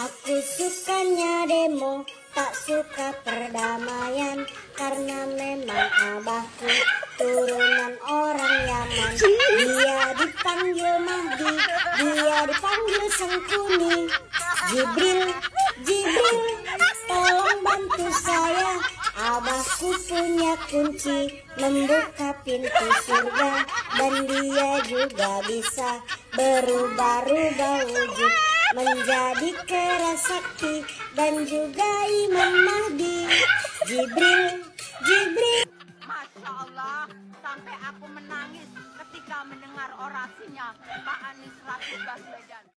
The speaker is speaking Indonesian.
Aku sukanya demo, tak suka perdamaian, karena memang abahku turunan orang Yaman. Dia dipanggil Mahdi, dia dipanggil Sangkuni. Jibril, Jibril, tolong bantu saya. Abahku punya kunci membuka pintu surga, dan dia juga bisa berubah-ubah wujud menjadi kerasakti dan juga Imam Mahdi. Jibril, Jibril. Masya Allah, sampai aku menangis ketika mendengar orasinya Pak Anies Rashid Baswedan.